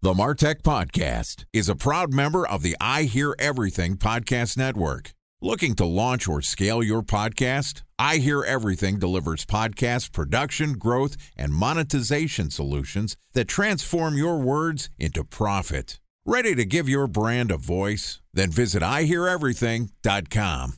The Martech Podcast is a proud member of the I Hear Everything Podcast Network. Looking to launch or scale your podcast? I Hear Everything delivers podcast production, growth, and monetization solutions that transform your words into profit. Ready to give your brand a voice? Then visit iheareverything.com.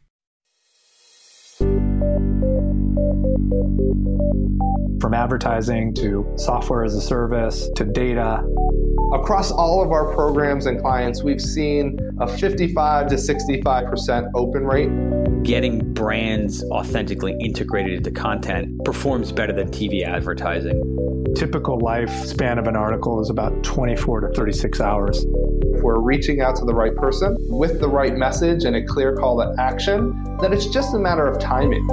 From advertising to software as a service to data. Across all of our programs and clients, we've seen a 55 to 65% open rate. Getting brands authentically integrated into content performs better than TV advertising. Typical lifespan of an article is about 24 to 36 hours. If we're reaching out to the right person with the right message and a clear call to action, then it's just a matter of timing.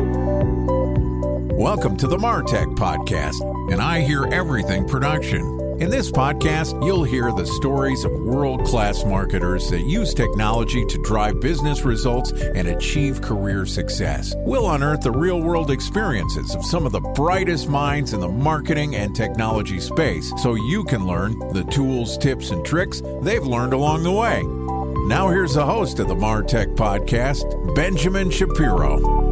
Welcome to the Martech Podcast, an I Hear Everything production. In this podcast, you'll hear the stories of world-class marketers that use technology to drive business results and achieve career success. We'll unearth the real-world experiences of some of the brightest minds in the marketing and technology space so you can learn the tools, tips, and tricks they've learned along the way. Now here's the host of the Martech Podcast, Benjamin Shapiro.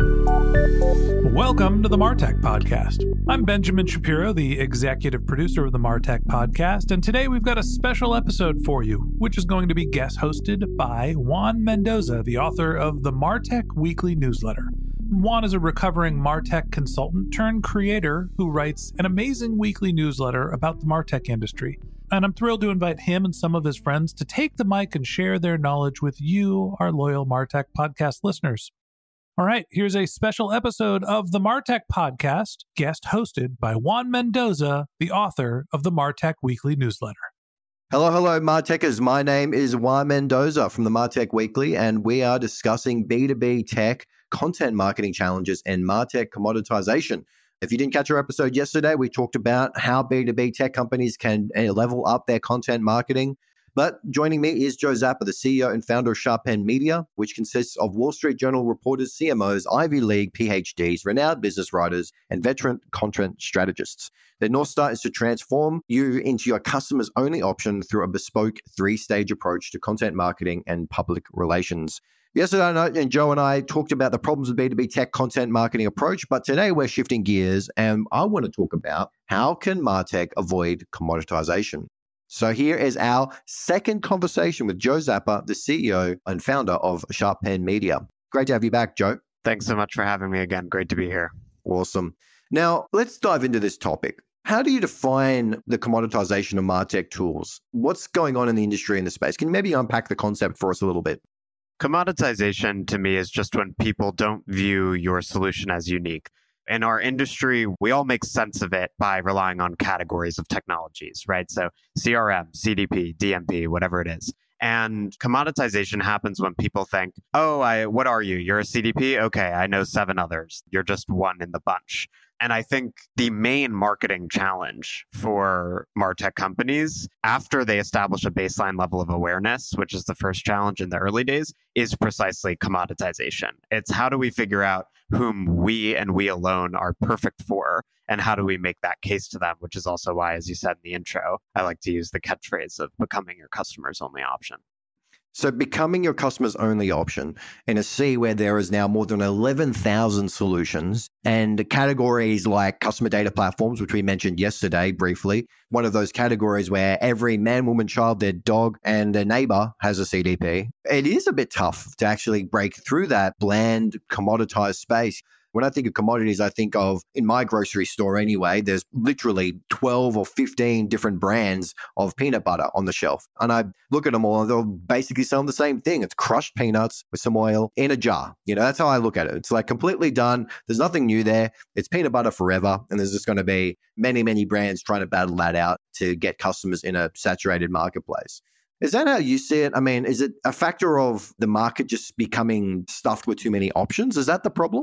Welcome to the Martech Podcast. I'm Benjamin Shapiro, the executive producer of the Martech Podcast, and today we've got a special episode for you, which is going to be guest hosted by Juan Mendoza, the author of the Martech Weekly Newsletter. Juan is a recovering Martech consultant turned creator who writes an amazing weekly newsletter about the Martech industry. And I'm thrilled to invite him and some of his friends to take the mic and share their knowledge with you, our loyal Martech Podcast listeners. All right, here's a special episode of the Martech Podcast, guest hosted by Juan Mendoza, the author of the Martech Weekly Newsletter. Hello, Martechers. My name is Juan Mendoza from the Martech Weekly, and we are discussing B2B tech, content marketing challenges, and Martech commoditization. If you didn't catch our episode yesterday, we talked about how B2B tech companies can level up their content marketing. But joining me is Joe Zappa, the CEO and founder of Sharpen Media, which consists of Wall Street Journal reporters, CMOs, Ivy League PhDs, renowned business writers, and veteran content strategists. Their North Star is to transform you into your customer's only option through a bespoke three-stage approach to content marketing and public relations. Yesterday, and Joe and I talked about the problems of B2B tech content marketing approach, but today we're shifting gears, and I want to talk about how can Martech avoid commoditization. So here is our second conversation with Joe Zappa, the CEO and founder of Sharpen Media. Great to have you back, Joe. Thanks so much for having me again. Great to be here. Awesome. Now, let's dive into this topic. How do you define the commoditization of Martech tools? What's going on in the industry in the space? Can you maybe unpack the concept for us a little bit? Commoditization to me is just when people don't view your solution as unique. In our industry, we all make sense of it by relying on categories of technologies, right? So CRM, CDP, DMP, whatever it is. And commoditization happens when people think, what are you? You're a CDP? Okay, I know 7 others. You're just one in the bunch. And I think the main marketing challenge for MarTech companies, after they establish a baseline level of awareness, which is the first challenge in the early days, is precisely commoditization. It's how do we figure out whom we and we alone are perfect for, and how do we make that case to them, which is also why, as you said in the intro, I like to use the catchphrase of becoming your customer's only option. So becoming your customer's only option in a sea where there is now more than 11,000 solutions and categories like customer data platforms, which we mentioned yesterday briefly, one of those categories where every man, woman, child, their dog, and their neighbor has a CDP. It is a bit tough to actually break through that bland, commoditized space. When I think of commodities, I think of, in my grocery store anyway, there's literally 12 or 15 different brands of peanut butter on the shelf. And I look at them all and they're basically selling the same thing. It's crushed peanuts with some oil in a jar. That's how I look at it. It's like completely done. There's nothing new there. It's peanut butter forever. And there's just going to be many, many brands trying to battle that out to get customers in a saturated marketplace. Is that how you see it? I mean, is it a factor of the market just becoming stuffed with too many options? Is that the problem?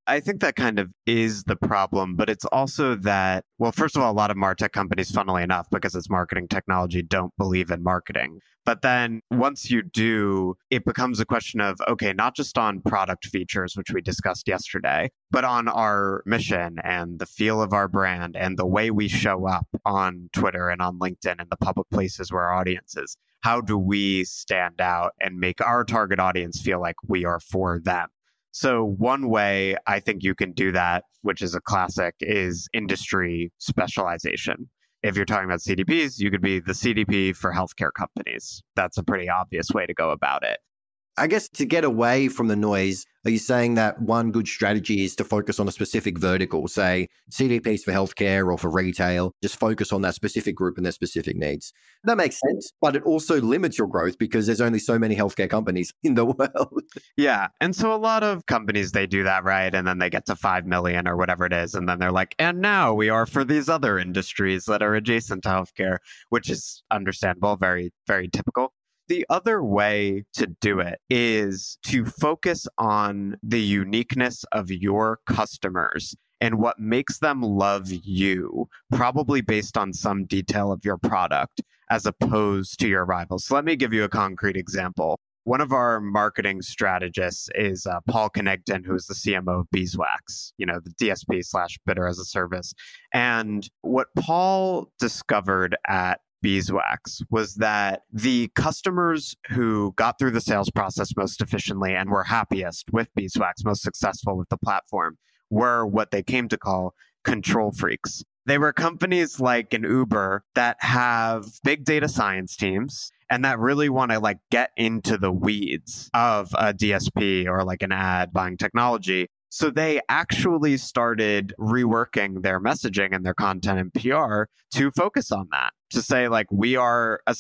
I think that kind of is the problem, but it's also that, well, first of all, a lot of MarTech companies, funnily enough, because it's marketing technology, don't believe in marketing. But then once you do, it becomes a question of, okay, not just on product features, which we discussed yesterday, but on our mission and the feel of our brand and the way we show up on Twitter and on LinkedIn and the public places where our audience is. How do we stand out and make our target audience feel like we are for them? So one way I think you can do that, which is a classic, is industry specialization. If you're talking about CDPs, you could be the CDP for healthcare companies. That's a pretty obvious way to go about it. I guess to get away from the noise, are you saying that one good strategy is to focus on a specific vertical, say CDPs for healthcare or for retail, just focus on that specific group and their specific needs? That makes sense, but it also limits your growth because there's only so many healthcare companies in the world. Yeah. And so a lot of companies, they do that, right? And then they get to 5 million or whatever it is. And then they're like, and now we are for these other industries that are adjacent to healthcare, which is understandable, very, very typical. The other way to do it is to focus on the uniqueness of your customers and what makes them love you, probably based on some detail of your product, as opposed to your rivals. So let me give you a concrete example. One of our marketing strategists is Paul Connington, who's the CMO of Beeswax, the DSP / Bidder as a Service. And what Paul discovered at Beeswax was that the customers who got through the sales process most efficiently and were happiest with Beeswax, most successful with the platform, were what they came to call control freaks. They were companies like an Uber that have big data science teams and that really want to get into the weeds of a DSP or an ad buying technology. So they actually started reworking their messaging and their content and PR to focus on that, to say we are the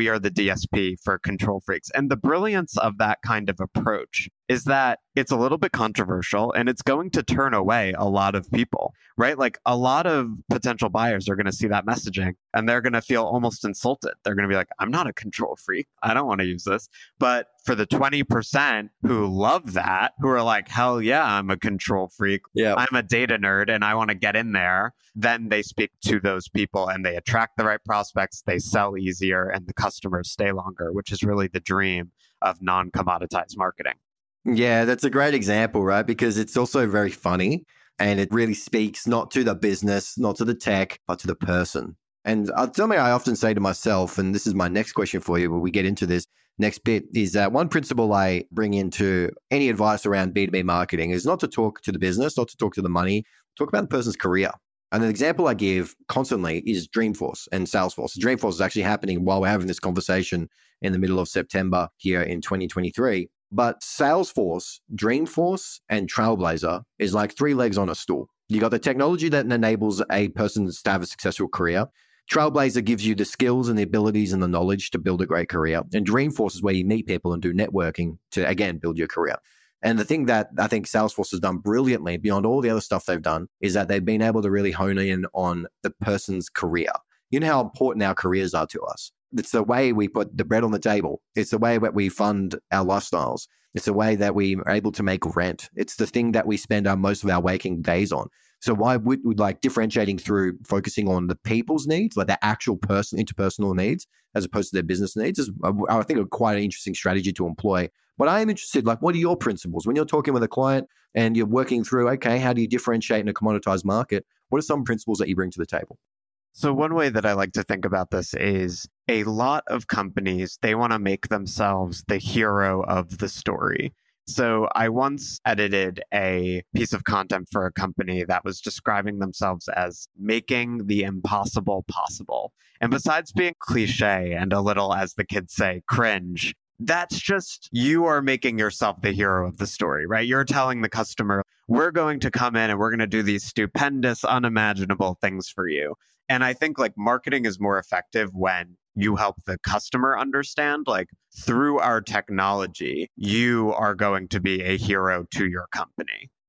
DSP for control freaks. And the brilliance of that kind of approach is that it's a little bit controversial and it's going to turn away a lot of people, right? A lot of potential buyers are going to see that messaging and they're going to feel almost insulted. They're going to be like, I'm not a control freak. I don't want to use this. But for the 20% who love that, who are like, hell yeah, I'm a control freak. Yeah. I'm a data nerd and I want to get in there. Then they speak to those people and they attract the right prospects. They sell easier and the customers stay longer, which is really the dream of non-commoditized marketing. Yeah, that's a great example, right? Because it's also very funny and it really speaks not to the business, not to the tech, but to the person. And something I often say to myself, and this is my next question for you when we get into this next bit, is that one principle I bring into any advice around B2B marketing is not to talk to the business, not to talk to the money, talk about the person's career. And an example I give constantly is Dreamforce and Salesforce. Dreamforce is actually happening while we're having this conversation in the middle of September here in 2023. But Salesforce, Dreamforce, and Trailblazer is like three legs on a stool. You got the technology that enables a person to have a successful career. Trailblazer gives you the skills and the abilities and the knowledge to build a great career. And Dreamforce is where you meet people and do networking to, again, build your career. And the thing that I think Salesforce has done brilliantly beyond all the other stuff they've done is that they've been able to really hone in on the person's career. You know how important our careers are to us. It's the way we put the bread on the table. It's the way that we fund our lifestyles. It's the way that we are able to make rent. It's the thing that we spend most of our waking days on. So why would differentiating through focusing on the people's needs, like their actual interpersonal needs, as opposed to their business needs, is, I think, quite an interesting strategy to employ. But I am interested, what are your principles? When you're talking with a client and you're working through, okay, how do you differentiate in a commoditized market? What are some principles that you bring to the table? So one way that I like to think about this is a lot of companies, they want to make themselves the hero of the story. So I once edited a piece of content for a company that was describing themselves as making the impossible possible. And besides being cliche and a little, as the kids say, cringe, that's just, you are making yourself the hero of the story, right? You're telling the customer, we're going to come in and we're going to do these stupendous, unimaginable things for you. And I think marketing is more effective when you help the customer understand, through our technology, you are going to be a hero to your company.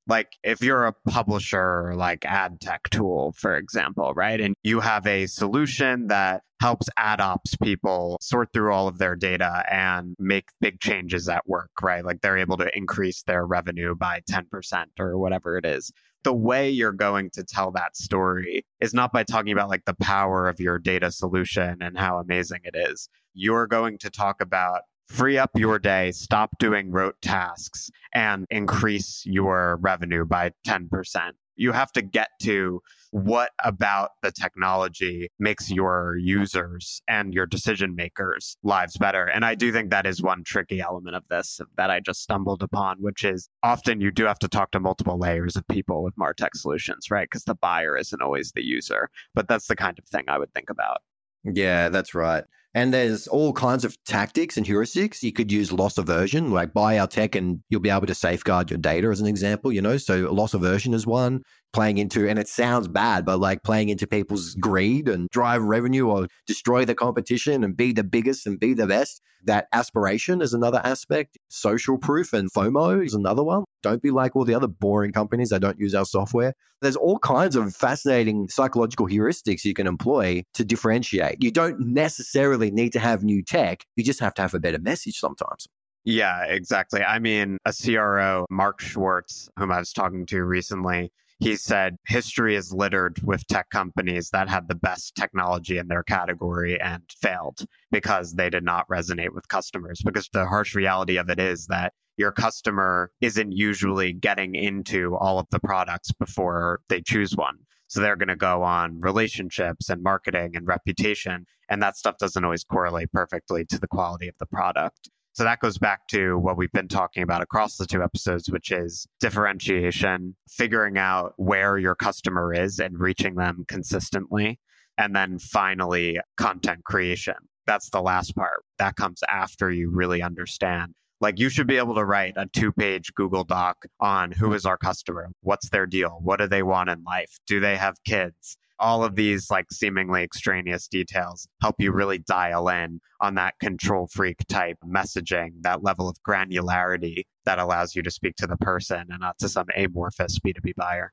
Like if you're a publisher like ad tech tool, for example, right? And you have a solution that helps ad ops people sort through all of their data and make big changes at work, right? Like they're able to increase their revenue by 10% or whatever it is. The way you're going to tell that story is not by talking about like the power of your data solution and how amazing it is. You're going to talk about free up your day, stop doing rote tasks, and increase your revenue by 10%. You have to get to what about the technology makes your users and your decision makers' lives better. And I do think that is one tricky element of this that I just stumbled upon, which is often you do have to talk to multiple layers of people with MarTech solutions, right? Because the buyer isn't always the user. But that's the kind of thing I would think about. Yeah, that's right. And there's all kinds of tactics and heuristics. You could use loss aversion, like buy our tech and you'll be able to safeguard your data as an example, So loss aversion is one, playing into, and it sounds bad, but like playing into people's greed and drive revenue or destroy the competition and be the biggest and be the best. That aspiration is another aspect. Social proof and FOMO is another one. Don't be like all the other boring companies that don't use our software. There's all kinds of fascinating psychological heuristics you can employ to differentiate. You don't necessarily need to have new tech. You just have to have a better message sometimes. Yeah, exactly. I mean, a CRO, Mark Schwartz, whom I was talking to recently, he said history is littered with tech companies that had the best technology in their category and failed because they did not resonate with customers. Because the harsh reality of it is that your customer isn't usually getting into all of the products before they choose one. So they're going to go on relationships and marketing and reputation. And that stuff doesn't always correlate perfectly to the quality of the product. So that goes back to what we've been talking about across the 2 episodes, which is differentiation, figuring out where your customer is and reaching them consistently. And then finally, content creation. That's the last part. That comes after you really understand. Like you should be able to write a 2-page Google Doc on who is our customer, what's their deal, what do they want in life, do they have kids? All of these like seemingly extraneous details help you really dial in on that control freak type messaging, that level of granularity that allows you to speak to the person and not to some amorphous B2B buyer.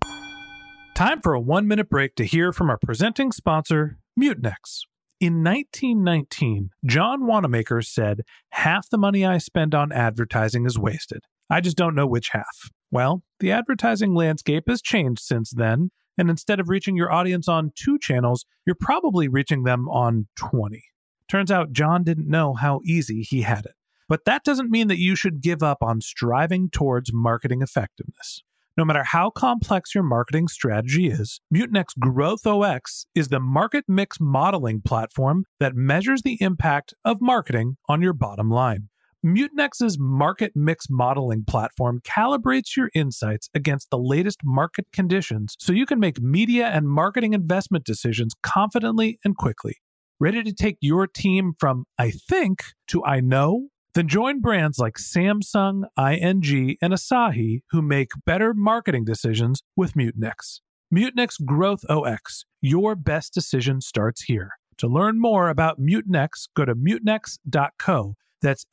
Time for a 1-minute break to hear from our presenting sponsor, Mutinex. In 1919, John Wanamaker said, "Half the money I spend on advertising is wasted. I just don't know which half." Well, the advertising landscape has changed since then. And instead of reaching your audience on 2 channels, you're probably reaching them on 20. Turns out John didn't know how easy he had it. But that doesn't mean that you should give up on striving towards marketing effectiveness. No matter how complex your marketing strategy is, Mutinex GrowthOS is the market mix modeling platform that measures the impact of marketing on your bottom line. Mutinex's market mix modeling platform calibrates your insights against the latest market conditions so you can make media and marketing investment decisions confidently and quickly. Ready to take your team from I think to I know? Then join brands like Samsung, ING, and Asahi who make better marketing decisions with Mutinex. Mutinex GrowthOS. Your best decision starts here. To learn more about Mutinex, go to mutinex.co. That's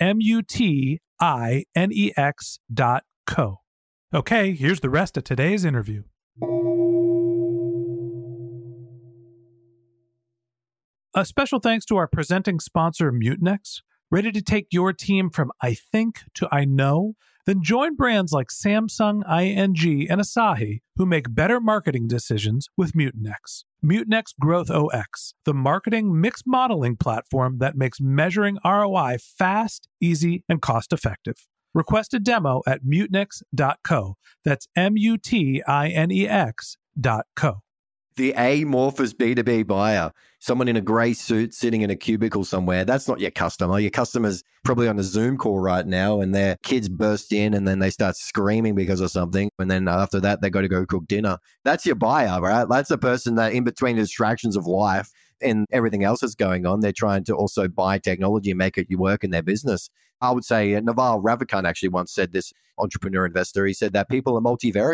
MUTINEX.co. Okay, here's the rest of today's interview. A special thanks to our presenting sponsor, Mutinex. Ready to take your team from I think to I know? Then join brands like Samsung, ING, and Asahi who make better marketing decisions with Mutinex. Mutinex GrowthOS, the marketing mix modeling platform that makes measuring ROI fast, easy, and cost-effective. Request a demo at mutinex.co. That's MUTINEX.co. The amorphous B2B buyer, someone in a grey suit sitting in a cubicle somewhere, that's not your customer. Your customer's probably on a Zoom call right now and their kids burst in and then they start screaming because of something. And then after that, they got to go cook dinner. That's your buyer, right? That's the person that in between the distractions of life and everything else that's going on, they're trying to also buy technology and make it work in their business. I would say Naval Ravikant actually once said this, entrepreneur investor. He said that people are multivariate.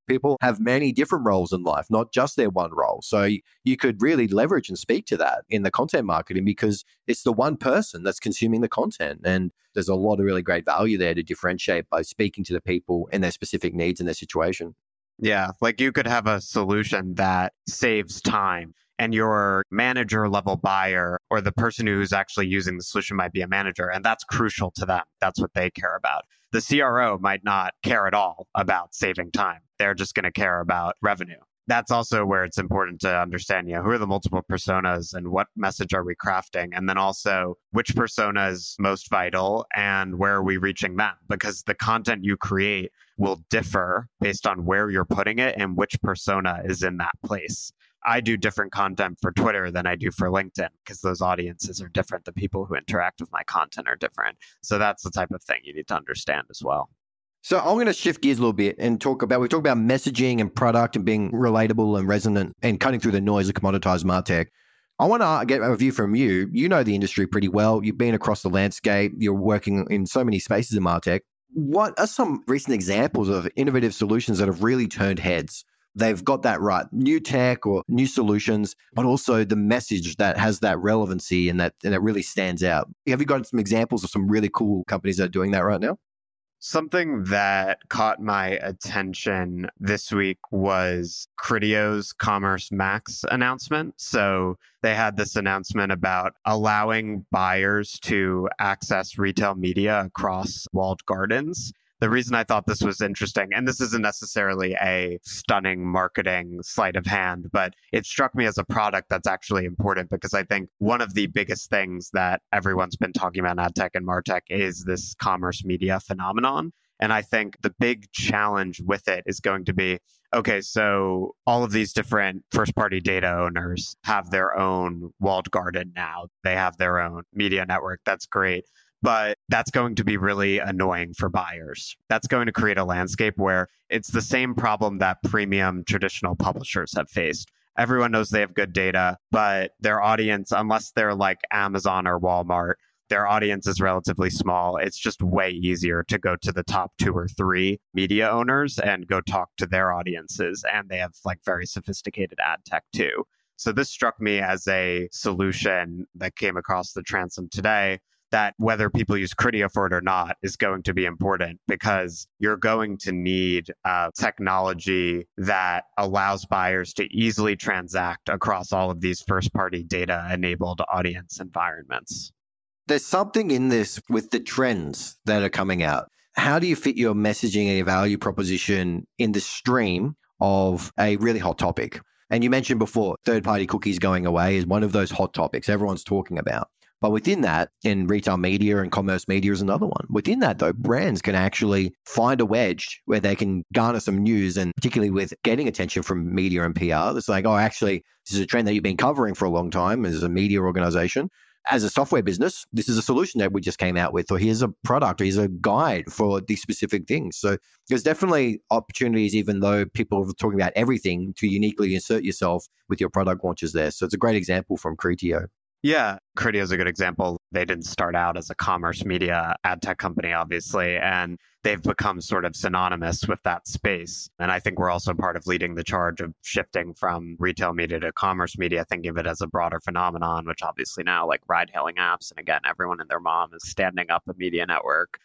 People have many different roles in life, not just their one role. So you could really leverage and speak to that in the content marketing because it's the one person that's consuming the content. And there's a lot of really great value there to differentiate by speaking to the people and their specific needs and their situation. Yeah, like you could have a solution that saves time and your manager level buyer or the person who's actually using the solution might be a manager, and that's crucial to them. That's what they care about. The CRO might not care at all about saving time. They're just going to care about revenue. That's also where it's important to understand, who are the multiple personas and what message are we crafting? And then also which persona is most vital and where are we reaching them? Because the content you create will differ based on where you're putting it and which persona is in that place. I do different content for Twitter than I do for LinkedIn because those audiences are different. The people who interact with my content are different. So that's the type of thing you need to understand as well. So I'm going to shift gears a little bit and we talk about messaging and product and being relatable and resonant and cutting through the noise of commoditized MarTech. I want to get a review from you. You know the industry pretty well. You've been across the landscape. You're working in so many spaces in MarTech. What are some recent examples of innovative solutions that have really turned heads? They've got that right. New tech or new solutions, but also the message that has that relevancy and that really stands out. Have you got some examples of some really cool companies that are doing that right now? Something that caught my attention this week was Criteo's Commerce Max announcement. So they had this announcement about allowing buyers to access retail media across walled gardens. The reason I thought this was interesting, and this isn't necessarily a stunning marketing sleight of hand, but it struck me as a product that's actually important because I think one of the biggest things that everyone's been talking about in ad tech and MarTech is this commerce media phenomenon. And I think the big challenge with it is going to be, okay, so all of these different first-party data owners have their own walled garden now. They have their own media network. That's great. But that's going to be really annoying for buyers. That's going to create a landscape where it's the same problem that premium traditional publishers have faced. Everyone knows they have good data, but their audience, unless they're like Amazon or Walmart, their audience is relatively small. It's just way easier to go to the top 2 or 3 media owners and go talk to their audiences. And they have like very sophisticated ad tech too. So this struck me as a solution that came across the transom today that whether people use Criteo for it or not is going to be important because you're going to need technology that allows buyers to easily transact across all of these first-party data-enabled audience environments. There's something in this with the trends that are coming out. How do you fit your messaging and your value proposition in the stream of a really hot topic? And you mentioned before, third-party cookies going away is one of those hot topics everyone's talking about. But within that, in retail media and commerce media is another one. Within that, though, brands can actually find a wedge where they can garner some news, and particularly with getting attention from media and PR. It's like, oh, actually, this is a trend that you've been covering for a long time as a media organization. As a software business, this is a solution that we just came out with, or here's a product, or here's a guide for these specific things. So there's definitely opportunities, even though people are talking about everything, to uniquely insert yourself with your product launches there. So it's a great example from Criteo. Yeah, Criteo is a good example. They didn't start out as a commerce media ad tech company, obviously, and they've become sort of synonymous with that space. And I think we're also part of leading the charge of shifting from retail media to commerce media, thinking of it as a broader phenomenon, which obviously now like ride-hailing apps. And again, everyone and their mom is standing up a media network.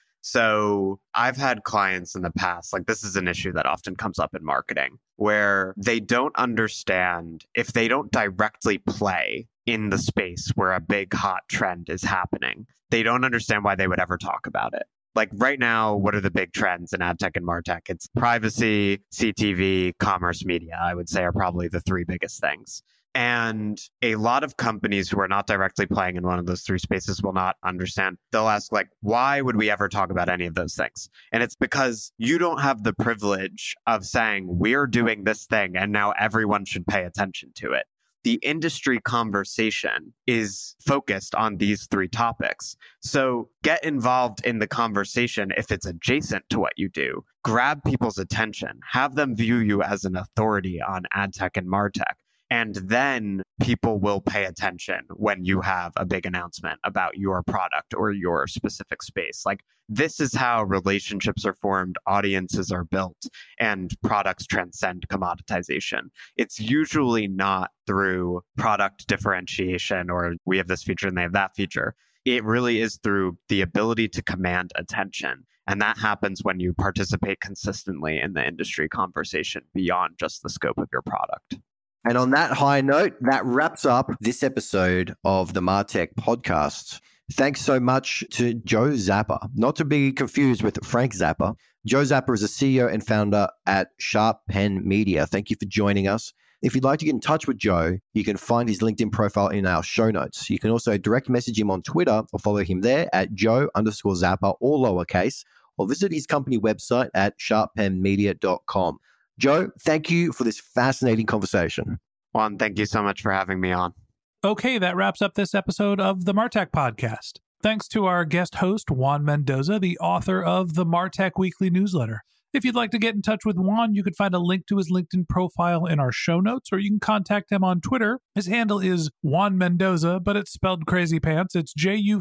So I've had clients in the past, like this is an issue that often comes up in marketing, where they don't understand if they don't directly play in the space where a big hot trend is happening. They don't understand why they would ever talk about it. Like right now, what are the big trends in ad tech and MarTech? It's privacy, CTV, commerce media, I would say are probably the 3 biggest things. And a lot of companies who are not directly playing in one of those 3 spaces will not understand. They'll ask like, why would we ever talk about any of those things? And it's because you don't have the privilege of saying, we're doing this thing and now everyone should pay attention to it. The industry conversation is focused on these 3 topics. So get involved in the conversation if it's adjacent to what you do. Grab people's attention. Have them view you as an authority on ad tech and MarTech. And then people will pay attention when you have a big announcement about your product or your specific space. Like, this is how relationships are formed, audiences are built, and products transcend commoditization. It's usually not through product differentiation or we have this feature and they have that feature. It really is through the ability to command attention. And that happens when you participate consistently in the industry conversation beyond just the scope of your product. And on that high note, that wraps up this episode of the Martech podcast. Thanks so much to Joe Zappa, not to be confused with Frank Zappa. Joe Zappa is a CEO and founder at Sharp Pen Media. Thank you for joining us. If you'd like to get in touch with Joe, you can find his LinkedIn profile in our show notes. You can also direct message him on Twitter or follow him there at Joe_Zappa, all lowercase, or visit his company website at sharppenmedia.com. Joe, thank you for this fascinating conversation. Juan, thank you so much for having me on. Okay, that wraps up this episode of the Martech Podcast. Thanks to our guest host, Juan Mendoza, the author of the Martech Weekly Newsletter. If you'd like to get in touch with Juan, you can find a link to his LinkedIn profile in our show notes, or you can contact him on Twitter. His handle is Juan Mendoza, but it's spelled crazy pants. It's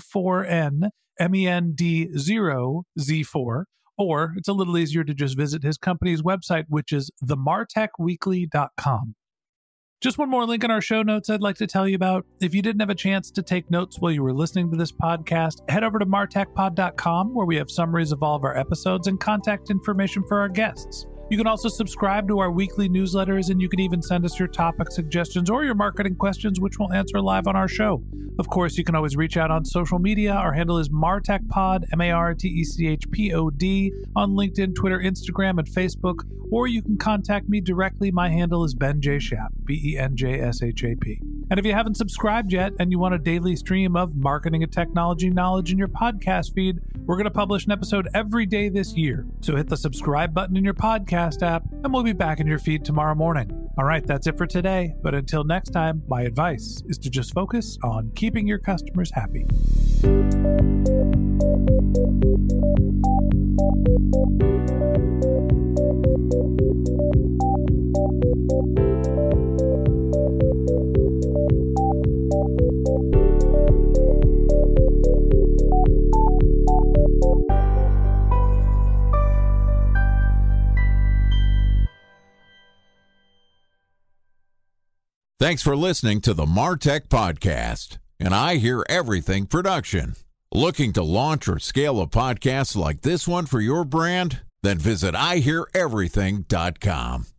JU4NMEND0Z4. Or it's a little easier to just visit his company's website, which is themartechweekly.com. Just one more link in our show notes I'd like to tell you about. If you didn't have a chance to take notes while you were listening to this podcast, head over to martechpod.com, where we have summaries of all of our episodes and contact information for our guests. You can also subscribe to our weekly newsletters, and you can even send us your topic suggestions or your marketing questions, which we'll answer live on our show. Of course, you can always reach out on social media. Our handle is MartechPod, MartechPod, on LinkedIn, Twitter, Instagram, and Facebook. Or you can contact me directly. My handle is Ben J. Shap, BenJShap. And if you haven't subscribed yet and you want a daily stream of marketing and technology knowledge in your podcast feed, we're going to publish an episode every day this year. So hit the subscribe button in your podcast app, and we'll be back in your feed tomorrow morning. All right, that's it for today. But until next time, my advice is to just focus on keeping your customers happy. Thanks for listening to the Martech Podcast, and I Hear Everything production. Looking to launch or scale a podcast like this one for your brand? Then visit iheareverything.com.